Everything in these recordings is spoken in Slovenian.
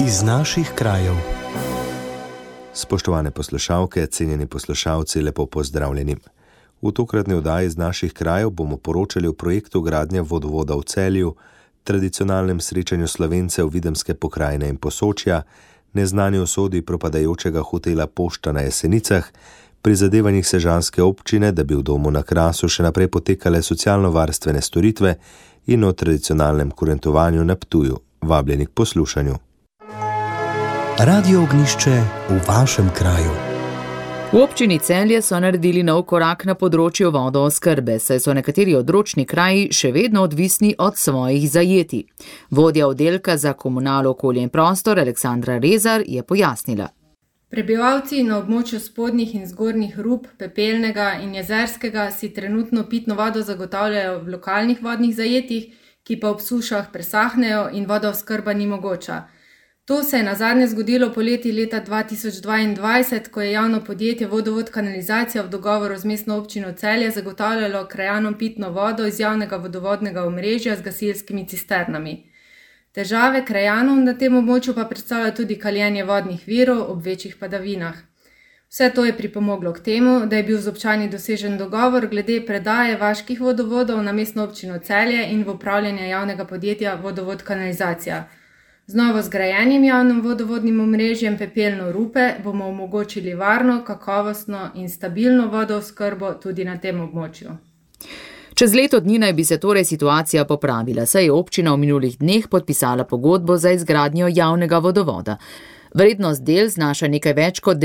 iz naših krajev. Spoštovane poslušalke, cenjeni poslušalci, lepo pozdravljeni. V tokratni oddaji iz naših krajev bomo poročali o projektu gradnje vodovoda v Celju, tradicionalnem srečanju Slovencev Videmske pokrajine in Posočja, neznani usodi propadajočega hotela Pošta na Jesenicah, prizadevanjih sežanske občine, da bi v domu na Krasu še naprej potekale socialno-varstvene storitve in o tradicionalnem kurentovanju na Ptuju. Vabljeni k poslušanju. Radio Ognjišče v vašem kraju. V občini Celje so naredili nov korak na področju vodooskrbe, saj so nekateri odročni kraji še vedno odvisni od svojih zajetij. Vodja oddelka za komunalo, okolje in prostor Aleksandra Rezar je pojasnila. Prebivalci na območju spodnjih in zgornjih rub, Pepelnega in Jezerskega si trenutno pitno vodo zagotavljajo v lokalnih vodnih zajetjih, ki pa ob sušah presahnejo in vodooskrba ni mogoča. To se je nazadnje zgodilo poleti leta 2022, ko je javno podjetje Vodovod Kanalizacija v dogovoru z mestno občino Celje zagotavljalo krajanom pitno vodo iz javnega vodovodnega omrežja z gasilskimi cisternami. Težave krajanov na tem območju pa predstavlja tudi kaljenje vodnih virov ob večjih padavinah. Vse to je pripomoglo k temu, da je bil z občani dosežen dogovor glede predaje vaških vodovodov na mestno občino Celje in v upravljanje javnega podjetja Vodovod Kanalizacija. Z novo zgrajenim javnim vodovodnim omrežjem Pepelno Rupe bomo omogočili varno, kakovostno in stabilno vodooskrbo tudi na tem območju. Čez leto dni naj bi se torej situacija popravila, saj je občina v minulih dneh podpisala pogodbo za izgradnjo javnega vodovoda. Vrednost del znaša nekaj več kot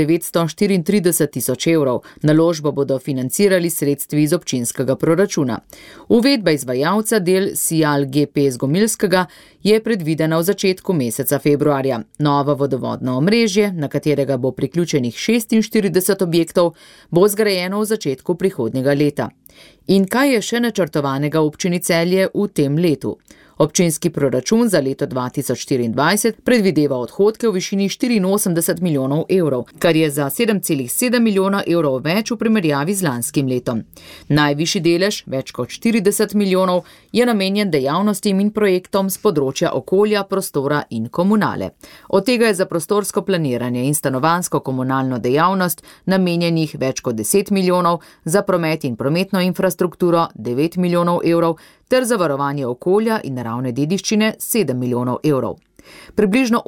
934 tisoč evrov. Naložbo bodo financirali sredstvi iz občinskega proračuna. Uvedba izvajalca del Sial GP z Gomilskega je predvidena v začetku meseca februarja. Novo vodovodno omrežje, na katerega bo priključenih 46 objektov, bo zgrajeno v začetku prihodnjega leta. In kaj je še načrtovanega v občini Celje v tem letu? Občinski proračun za leto 2024 predvideva odhodke v višini 84 milijonov evrov, kar je za 7,7 milijona evrov več v primerjavi z lanskim letom. Najvišji delež, več kot 40 milijonov, je namenjen dejavnostim in projektom z področja okolja, prostora in komunale. Od tega je za prostorsko planiranje in stanovanjsko komunalno dejavnost namenjenih več kot 10 milijonov, za promet in prometno infrastrukturo 9 milijonov evrov, ter za varovanje okolja in naravne dediščine 7 milijonov evrov. Približno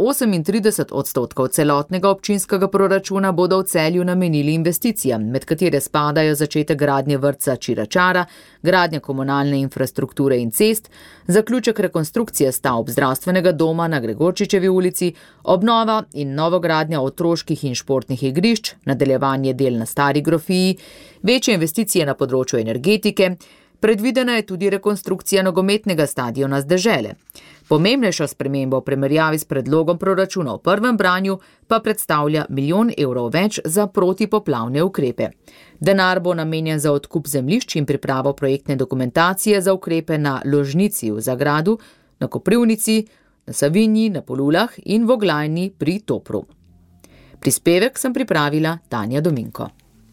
38% celotnega občinskega proračuna bodo v Celju namenili investicijam, med katere spadajo začetek gradnje vrtca Čiračara, gradnja komunalne infrastrukture in cest, zaključek rekonstrukcije stavb zdravstvenega doma na Gregorčičevi ulici, obnova in novogradnja otroških in športnih igrišč, nadaljevanje del na Stari grofiji, večje investicije na področju energetike. Predvidena je tudi rekonstrukcija nogometnega stadiona z dežele. Pomembnejšo spremembo v primerjavi s predlogom proračuna v prvem branju pa predstavlja 1 milijon evrov več za protipoplavne ukrepe. Denar bo namenjen za odkup zemljišč in pripravo projektne dokumentacije za ukrepe na Ložnici v Zagradu, na Koprivnici, na Savinji, na Polulah in v Oglajni pri Topru. Prispevek sem pripravila Tanja Dominko.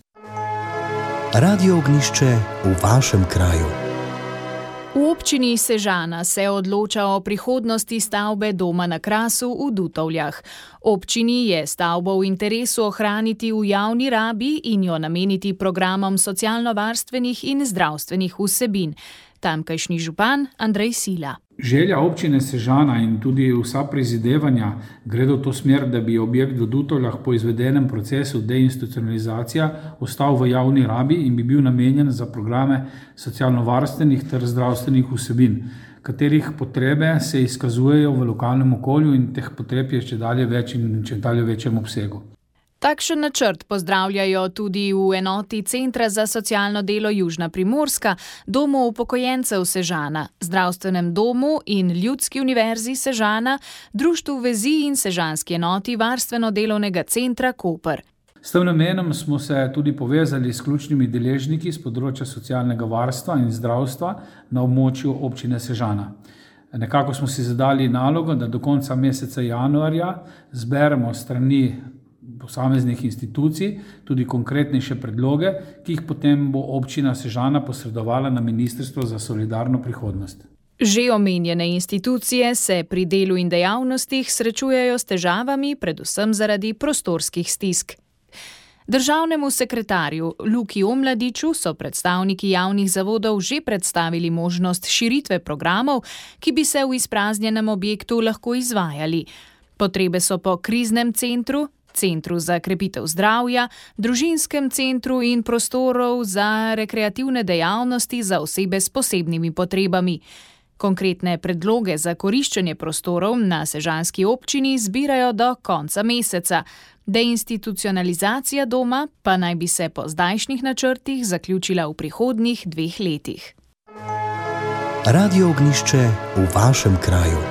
Radio Ognjišče v vašem kraju. V občini Sežana se odloča o prihodnosti stavbe doma na Krasu v Dutovljah. Občini je stavbo v interesu ohraniti v javni rabi in jo nameniti programom socialno-varstvenih in zdravstvenih vsebin. Tamkajšnji župan Andrej Sila. Želja občine Sežana in tudi vsa prizadevanja gredo v to smer, da bi objekt v Dutovljah po izvedenem procesu deinstitucionalizacije ostal v javni rabi in bi bil namenjen za programe socialno-varstvenih ter zdravstvenih vsebin, katerih potrebe se izkazujejo v lokalnem okolju in teh potreb je čedalje več in čedalje večjem obsegu. Takšen načrt pozdravljajo tudi v enoti Centra za socialno delo Južna Primorska, Domu upokojencev Sežana, Zdravstvenem domu in Ljudski univerzi Sežana, Društvu vezi in sežanski enoti Varstveno-delovnega centra Koper. S tem namenom smo se tudi povezali s ključnimi deležniki z področja socialnega varstva in zdravstva na območju občine Sežana. Nekako smo si zadali nalogo, da do konca meseca januarja zberemo strani posameznih institucij tudi konkretnejše predloge, ki jih potem bo občina Sežana posredovala na Ministrstvo za solidarno prihodnost. Že omenjene institucije se pri delu in dejavnostih srečujejo s težavami, predvsem zaradi prostorskih stisk. Državnemu sekretarju Luki Omladiču so predstavniki javnih zavodov že predstavili možnost širitve programov, ki bi se v izpraznjenem objektu lahko izvajali. Potrebe so po kriznem centru, centru za krepitev zdravja, družinskem centru in prostorov za rekreativne dejavnosti za osebe s posebnimi potrebami. Konkretne predloge za koriščenje prostorov na sežanski občini zbirajo do konca meseca. Deinstitucionalizacija doma pa naj bi se po zdajšnjih načrtih zaključila v prihodnjih 2 letih. Radio Ognjišče v vašem kraju.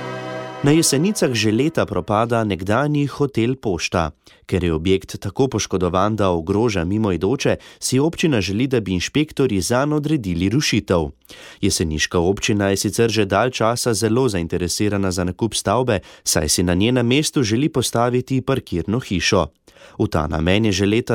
Na Jesenicah že leta propada nekdanji hotel Pošta. Ker je objekt tako poškodovan, da ogroža mimoidoče, si občina želi, da bi inšpektorji zanj odredili rušitev. Jeseniška občina je sicer že dalj časa zelo zainteresirana za nakup stavbe, saj si na njenem mestu želi postaviti parkirno hišo. V ta namen je že leta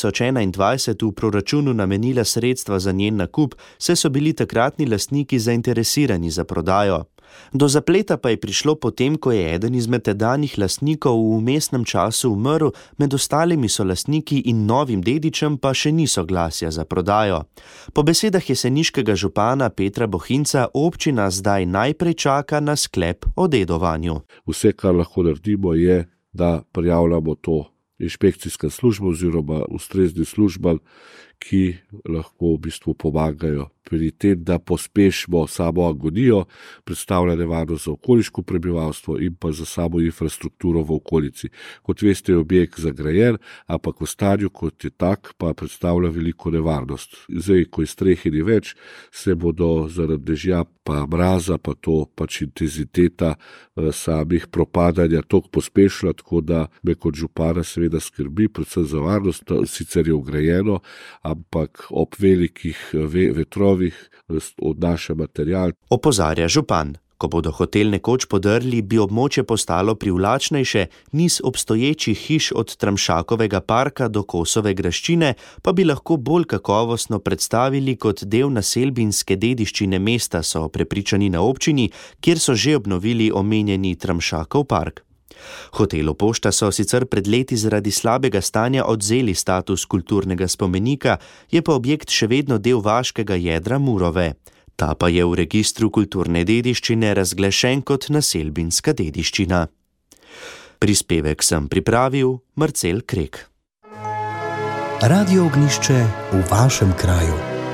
2021 v proračunu namenila sredstva za njen nakup, saj so bili takratni lastniki zainteresirani za prodajo. Do zapleta pa je prišlo potem, ko je eden izmed tedanjih lastnikov v vmesnem času umrl, med ostalimi solastniki in novim dedičem pa še ni soglasja za prodajo. Po besedah jeseniškega župana Petra Bohinca občina zdaj najprej čaka na sklep o dedovanju. Vse, kar lahko naredimo, je, da prijavljamo to inšpekcijska služba oziroma ustrezni službam, ki lahko v bistvu pomagajo pri tem, da pospešimo samo agonijo, predstavlja nevarnost za okoliško prebivalstvo in pa za samo infrastrukturo v okolici. Kot veste, je objekt zagrajen, ampak v stanju kot je tak pa predstavlja veliko nevarnost. Zdaj, ko je strehe ni več, se bodo zaradi dežja pa mraza, pa to pač intenziteta samih propadanja toliko pospešila, tako da me kot župana seveda skrbi, predvsem za varnost, sicer je ograjeno, ampak ob velikih vetrovih odnaša material. Opozarja župan. Ko bodo hotel nekoč podrli, bi območje postalo privlačnejše, niz obstoječih hiš od Tramšakovega parka do Kosove graščine pa bi lahko bolj kakovostno predstavili kot del naselbinske dediščine mesta, so prepričani na občini, kjer so že obnovili omenjeni Tramšakov park. Hotelu Pošta so sicer pred leti zaradi slabega stanja odvzeli status kulturnega spomenika, je pa objekt še vedno del vaškega jedra Murove. Ta pa je v registru kulturne dediščine razglašen kot naselbinska dediščina. Prispevek sem pripravil Marcel Krek. Radio Ognjišče v vašem kraju.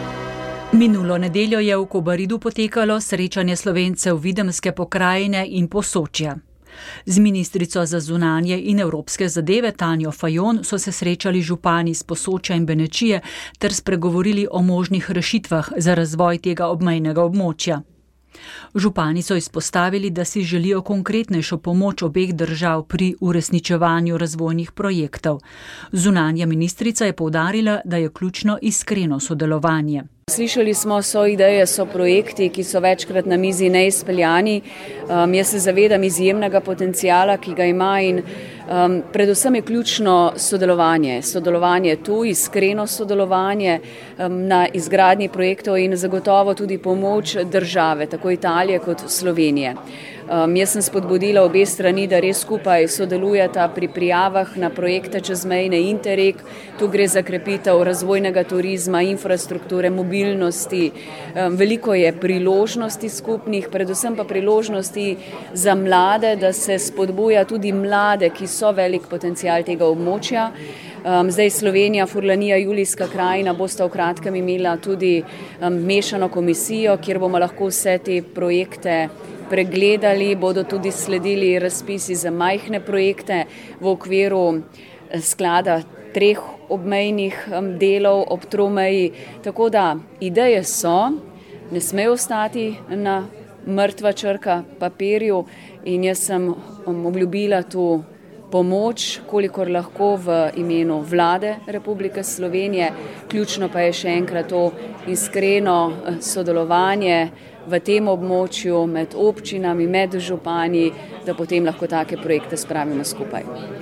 Minulo nedeljo je v Kobaridu potekalo srečanje Slovencev Videmske pokrajine in Posočja. Z ministrico za zunanje in evropske zadeve Tanjo Fajon so se srečali župani iz Posočja in Benečije ter spregovorili o možnih rešitvah za razvoj tega obmejnega območja. Župani so izpostavili, da si želijo konkretnejšo pomoč obeh držav pri uresničevanju razvojnih projektov. Zunanja ministrica je poudarila, da je ključno iskreno sodelovanje. Slišali smo, so ideje, so projekti, ki so večkrat na mizi neizpeljani. Jaz se zavedam izjemnega potencijala, ki ga ima in predvsem je ključno sodelovanje. Sodelovanje tu, iskreno sodelovanje na izgradnji projektov in zagotovo tudi pomoč države, tako Italije kot Slovenije. Jaz sem spodbudila obe strani, da res skupaj sodelujeta pri prijavah na projekte čezmejne Interreg. Tu gre za krepitev razvojnega turizma, infrastrukture, mobilnosti. Veliko je priložnosti skupnih, predvsem pa priložnosti za mlade, da se spodbuja tudi mlade, ki so velik potencial tega območja. Zdaj Slovenija, Furlanija, Julijska krajina bosta v kratkem imela tudi mešano komisijo, kjer bomo lahko vse te projekte pregledali, bodo tudi sledili razpisi za majhne projekte v okviru sklada 3 obmejnih delov ob tromeji. Tako da ideje so, ne smejo ostati na mrtva črka papirju in jaz sem obljubila tu pomoč, kolikor lahko v imenu vlade Republike Slovenije. Ključno pa je še enkrat to iskreno sodelovanje v tem območju med občinami, med župani, da potem lahko take projekte spravimo skupaj.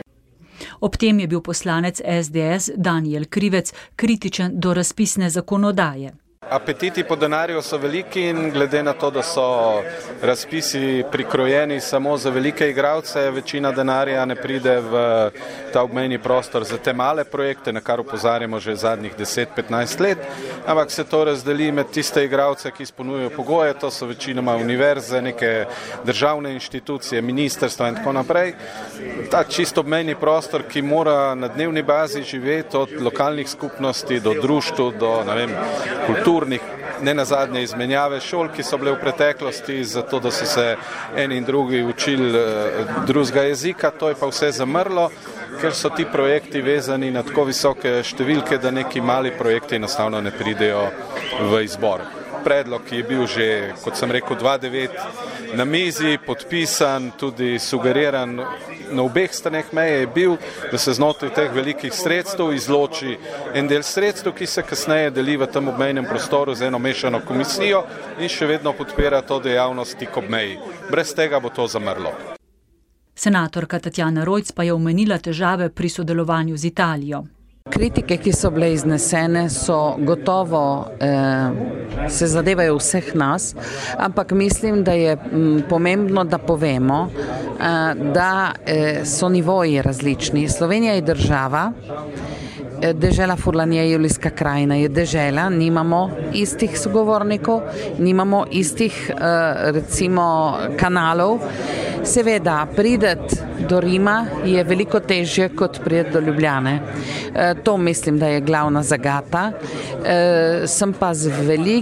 Ob tem je bil poslanec SDS Danijel Krivec kritičen do razpisne zakonodaje. Apetiti po denarju so veliki in glede na to, da so razpisi prikrojeni samo za velike igralce, večina denarja ne pride v ta obmejni prostor za te male projekte, na kar opozarjamo že zadnjih 10-15 let, ampak se to razdeli med tiste igralce, ki izpolnjujejo pogoje, to so večinoma univerze, neke državne inštitucije, ministrstva in tako naprej. Ta čisto obmejni prostor, ki mora na dnevni bazi živeti od lokalnih skupnosti do društv, do kulturnih, ne nazadnje izmenjave šol, ki so bile v preteklosti zato, da so se eni in drugi učili drugega jezika, to je pa vse zamrlo, ker so ti projekti vezani na tako visoke številke, da neki mali projekti enostavno ne pridejo v izbor. Predlog, ki je bil že, kot sem rekel, 2009 na mizi, podpisan, tudi sugeriran na obeh straneh meje je bil, da se znotraj teh velikih sredstev izloči en del sredstev, ki se kasneje deli v tem obmejnem prostoru z eno mešano komisijo in še vedno podpira to dejavnost tik ob meji. Brez tega bo to zamrlo. Senatorka Tatjana Rojc pa je omenila težave pri sodelovanju z Italijo. Kritike, ki so bile iznesene, so gotovo se zadevajo vseh nas, ampak mislim, da je pomembno, da povemo, da so nivoji različni. Slovenija je država, dežela Furlanije, Julijska krajina je dežela, nimamo istih sogovornikov, nimamo istih recimo kanalov. Seveda, prideti do Rima je veliko težje, kot prideti do Ljubljane. To mislim, da je glavna zagata. Sem pa z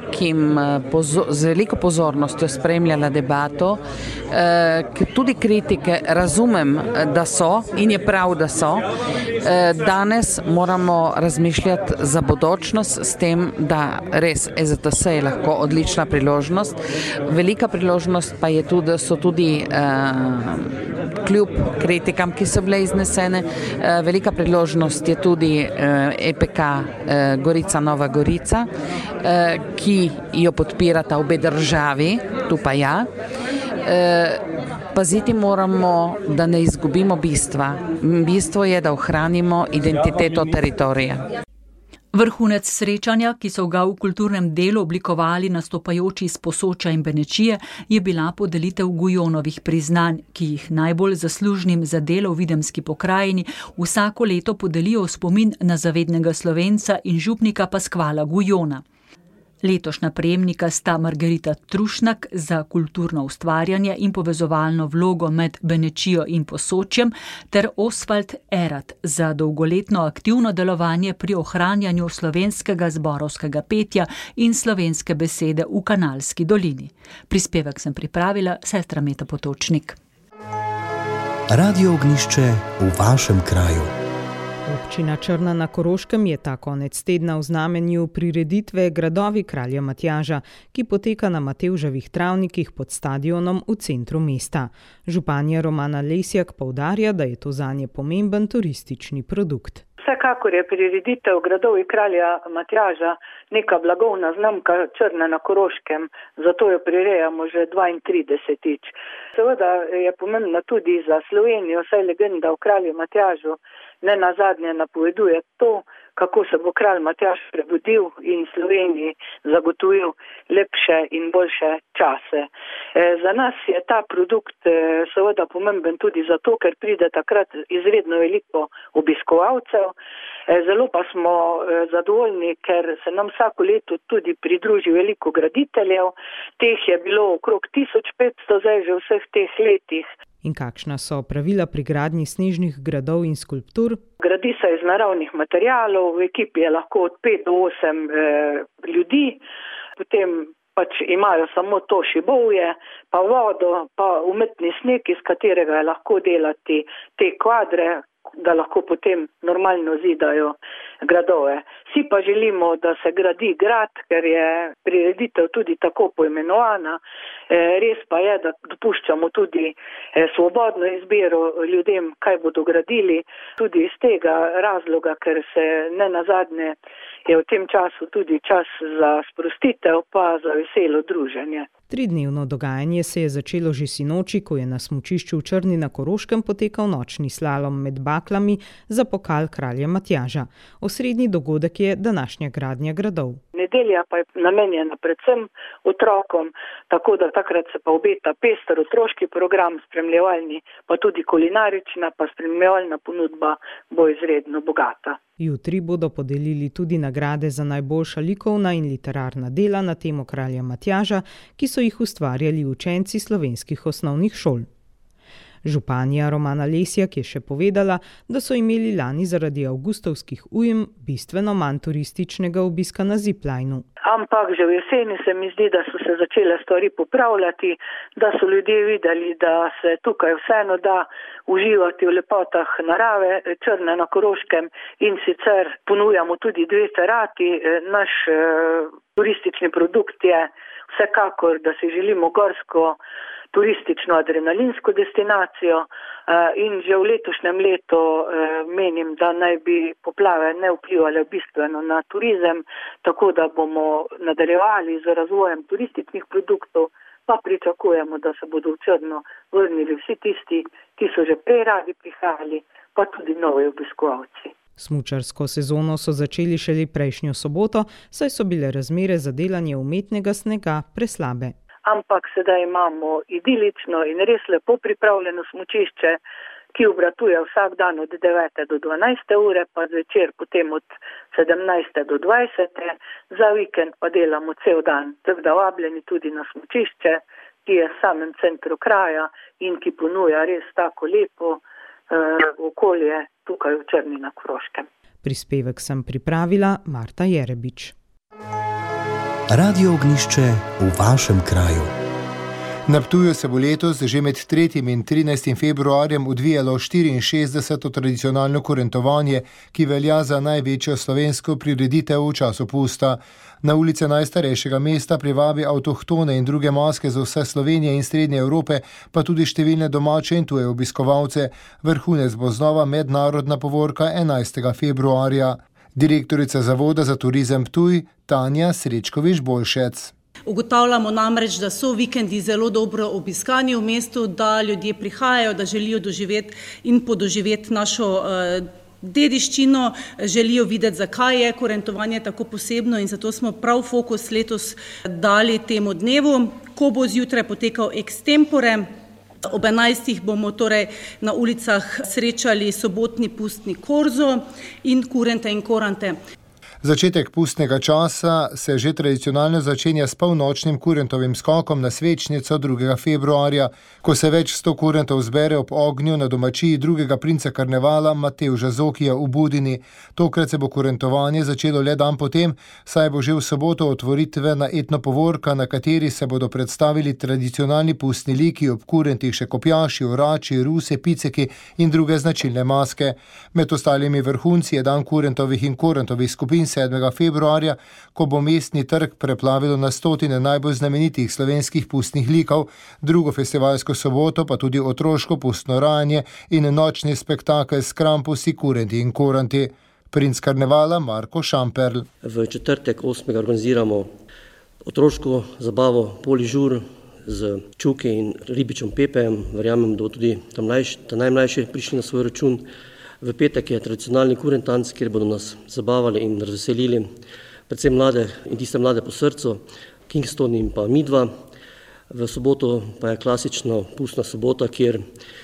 veliko pozornostjo spremljala debato, tudi kritike razumem, da so in je prav, da so. Danes moramo razmišljati za bodočnost s tem, da res EZTS je lahko odlična priložnost. Velika priložnost pa je tudi, da so tudi kljub kritikam, ki so bile iznesene, velika priložnost je tudi EPK Gorica Nova Gorica, ki jo podpirata obe državi, tu pa ja. Paziti moramo, da ne izgubimo bistva. Bistvo je, da ohranimo identiteto teritorija. Vrhunec srečanja, ki so ga v kulturnem delu oblikovali nastopajoči iz Posočja in Benečije, je bila podelitev Gujonovih priznanj, ki jih najbolj zaslužnim za delo v Videmski pokrajini vsako leto podelijo v spomin na zavednega Slovenca in župnika Paskvala Gujona. Letošnja prejemnika sta Margarita Trušnak za kulturno ustvarjanje in povezovalno vlogo med Benečijo in Posočjem ter Osvald Erat za dolgoletno aktivno delovanje pri ohranjanju slovenskega zborovskega petja in slovenske besede v Kanalski dolini. Prispevek sem pripravila sestra Meta Potočnik. Radio Ognjišče v vašem kraju. Občina Črna na Koroškem je ta konec tedna v znamenju prireditve Gradovi kralja Matjaža, ki poteka na Matevževih travnikih pod stadionom v centru mesta. Županja Romana Lesjak poudarja, da je to zanje pomemben turistični produkt. Vsekakor je prireditev Gradovi kralja Matjaža neka blagovna znamka Črne na Koroškem, zato jo prirejamo že 32-tič. Seveda je pomembna tudi za Slovenijo, saj legenda o kralju Matjažu ne nazadnje napoveduje to, kako se bo kralj Matjaž prebudil in Sloveniji zagotovil lepše in boljše čase. Za nas je ta produkt seveda pomemben tudi zato, ker pride takrat izredno veliko obiskovalcev. Zelo pa smo zadovoljni, ker se nam vsako leto tudi pridruži veliko graditeljev. Teh je bilo okrog 1500 zdaj že v vseh teh letih. In kakšna so pravila pri gradnji snežnih gradov in skulptur? Gradi se iz naravnih materialov, v ekipi je lahko od 5 do 8 ljudi, potem pač imajo samo to šibovje, pa vodo, pa umetni sneg, iz katerega je lahko delati te kvadre, da lahko potem normalno zidajo gradove. Vsi pa želimo, da se gradi grad, ker je prireditev tudi tako poimenovana. Res pa je, da dopuščamo tudi svobodno izbiro ljudem, kaj bodo gradili. Tudi iz tega razloga, ker se ne nazadnje je v tem času tudi čas za sprostitev, pa za veselo druženje. 3-dnevno dogajanje se je začelo že sinoči, ko je na smučišču v Črni na Koroškem potekal nočni slalom med baklami za pokal kralja Matjaža. Osrednji dogodek je današnja gradnja gradov. Nedelja pa je namenjena predvsem otrokom, tako da takrat se pa obeta pester otroški program, spremljevalni, pa tudi kulinarična, pa spremljevalna ponudba bo izredno bogata. Jutri bodo podelili tudi nagrade za najboljša likovna in literarna dela na temo kralja Matjaža, ki so jih ustvarjali učenci slovenskih osnovnih šol. Županja Romana Lesjak je še povedala, da so imeli lani zaradi avgustovskih ujm bistveno manj turističnega obiska na ziplajnu. Ampak že v jeseni se mi zdi, da so se začele stvari popravljati, da so ljudje videli, da se tukaj vseeno da uživati v lepotah narave Črne na Koroškem in sicer ponujamo tudi 2 ferati. Naš turistični produkt je vsekakor, da si želimo gorsko turistično adrenalinsko destinacijo in že v letošnjem letu menim, da naj bi poplave ne vplivale bistveno na turizem, tako da bomo nadaljevali z razvojem turističnih produktov, pa pričakujemo, da se bodo v Črno vrnili vsi tisti, ki so že prej radi prihajali, pa tudi novi obiskovalci. Smučarsko sezono so začeli šele prejšnjo soboto, saj so bile razmere za delanje umetnega snega preslabe. Ampak sedaj imamo idilično in res lepo pripravljeno smučišče, ki obratuje vsak dan od 9. do 12. ure, pa zvečer potem od 17. do 20. Za vikend pa delamo cel dan. Tako da vabljeni tudi na smučišče, ki je v samem centru kraja in ki ponuja res tako lepo okolje tukaj v Črni na Koroškem. Prispevek sem pripravila Marta Jerebič. Radio Ognjišče v vašem kraju. Na Ptuju se bo letos že med 3. in 13. februarjem odvijalo 64. tradicionalno kurentovanje, ki velja za največjo slovensko prireditev v času pusta. Na ulice najstarejšega mesta privabi avtohtone in druge maske z vse Slovenije in Srednje Evrope, pa tudi številne domače in tuje obiskovalce. Vrhunec bo znova mednarodna povorka 11. februarja. Direktorica Zavoda za turizem Ptuj, Tanja Srečkovič-Bolšec. Ugotavljamo namreč, da so vikendi zelo dobro obiskani v mestu, da ljudje prihajajo, da želijo doživeti in podoživeti našo dediščino, želijo videti, zakaj je kurentovanje tako posebno in zato smo prav fokus letos dali temu dnevu, ko bo zjutraj potekal extempore. Ob 11. bomo torej na ulicah srečali sobotni pustni korzo in kurente in korante. Začetek pustnega časa se že tradicionalno začenja s polnočnim kurentovim skokom na svečnico 2. februarja, ko se več 100 kurentov zbere ob ognju na domačiji drugega princa karnevala Matevža Zokija v Budini. Tokrat se bo kurentovanje začelo le dan potem, saj bo že v soboto otvoritvena etnopovorka, na kateri se bodo predstavili tradicionalni pustni liki ob kurentih še kopljaši, orači, ruse, piceki in druge značilne maske. Med ostalimi vrhunci je dan kurentovih in korentovih skupin 7. februarja, ko bo mestni trg preplavilo na stotine najbolj znamenitih slovenskih pustnih likov, drugo festivalsko soboto pa tudi otroško pustno rajanje in nočni spektakel s krampusi, kurenti in koranti. Princ karnevala Marko Šamperl. V četrtek 8. organiziramo otroško zabavo Poližur z čuki in ribičem Pepejem. Verjamem, da bo tudi ta najmlajši prišli na svoj račun. V petek je tradicionalni kurentanc, kjer bodo nas zabavali in razveselili, predvsem mlade in tiste mlade po srcu, Kingston in pa Midva. V soboto pa je klasično pustna sobota, kjer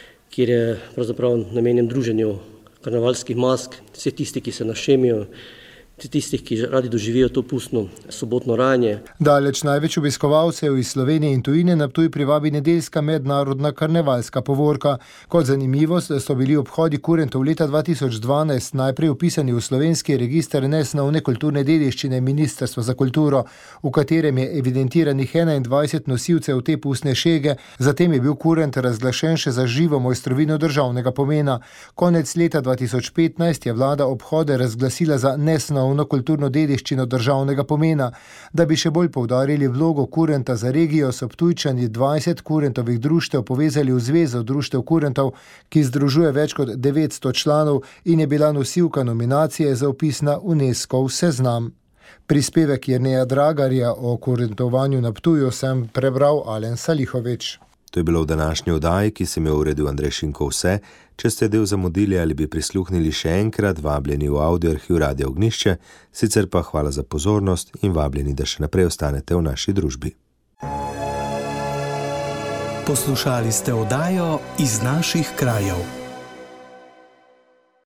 je pravzaprav namenjen druženju karnevalskih mask, vse tisti, ki se našemijo, tistih, ki radi doživijo to pustno sobotno rajanje. Daleč največ obiskovalcev iz Slovenije in tujine na Ptuj privabi nedeljska mednarodna karnevalska povorka. Kot zanimivost so bili obhodi kurentov leta 2012 najprej upisani v slovenski register nesnovne kulturne dediščine Ministrstva za kulturo, v katerem je evidentiranih 21 nosilcev te pustne šege, zatem je bil kurent razglašen še za živo mojstrovino državnega pomena. Konec leta 2015 je vlada obhode razglasila za nesnovno kulturno dediščino državnega pomena. Da bi še bolj poudarili vlogo kurenta za regijo, so Ptujčani 20 kurentovih društev povezali v Zvezo društev kurentov, ki združuje več kot 900 članov in je bila nosilka nominacije za vpis na UNESCO seznam. Prispevek Jerneja Dragarja o kurentovanju na Ptuju sem prebral Alen Salihovič. To je bilo v današnji oddaji, ki sem jo uredil Andrej Šinko vse. Če ste del zamudili ali bi prisluhnili še enkrat, vabljeni v audioarhiv Radia Ognjišče, sicer pa hvala za pozornost in vabljeni, da še naprej ostanete v naši družbi. Poslušali ste oddajo Iz naših krajev.